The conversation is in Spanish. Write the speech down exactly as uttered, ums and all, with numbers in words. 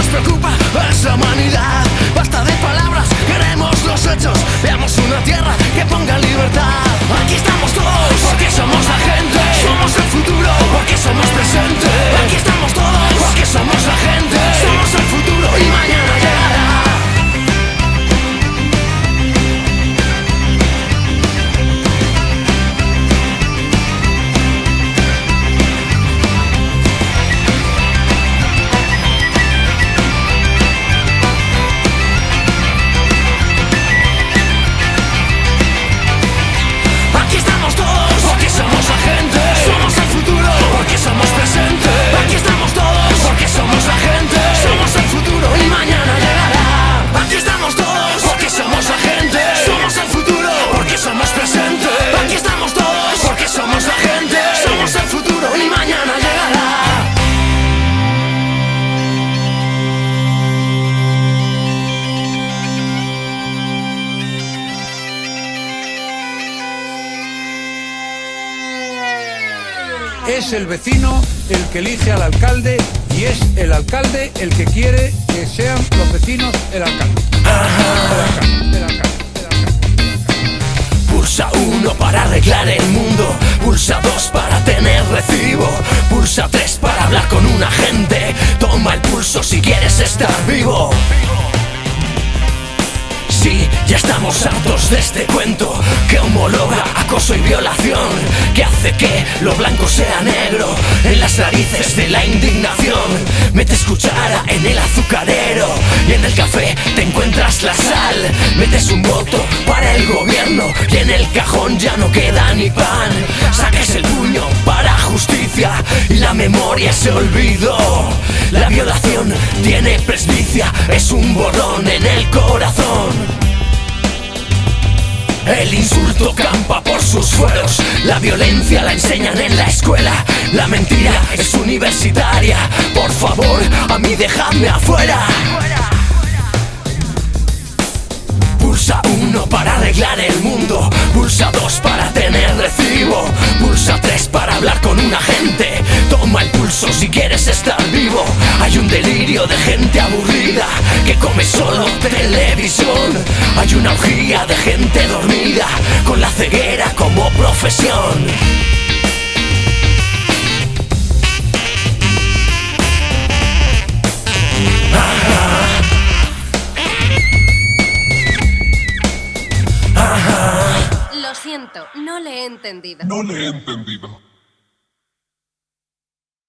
preocupa es la humanidad. Basta de palabras, queremos los hechos. Veamos una tierra que ponga libertad. Aquí estamos todos, porque somos la gente. Somos el futuro, porque somos presente. Aquí estamos todos, porque somos la gente. Somos el futuro y mañana llegará. Es el vecino el que elige al alcalde y es el alcalde el que quiere que sean los vecinos el alcalde. El alcalde, el alcalde, el alcalde. Pulsa uno para arreglar el mundo. Pulsa dos para tener recibo. Pulsa tres para hablar con un agente. Toma el pulso si quieres estar vivo. Sí, ya estamos hartos de este cuento que homologa acoso y violación, que hace que lo blanco sea negro en las narices de la indignación. Metes cuchara en el azucarero y en el café te encuentras la sal. Metes un voto para el gobierno y en el cajón ya no queda ni pan. Saques el puño para justicia y la memoria se olvidó. La violación tiene presbicia, es un borrón en el corazón. El insulto campa por sus suelos, la violencia la enseñan en la escuela, la mentira es universitaria. Por favor, a mí dejadme afuera. Pulsa uno para arreglar el mundo. Pulsa dos para tener recibo. Pulsa tres para hablar con un agente. Toma el pulso si quieres estar vivo. Hay un delirio de gente aburrida que come solo televisión. Hay una orgía de gente dormida con la ceguera como profesión. Lo siento, no le he entendido. No le he entendido.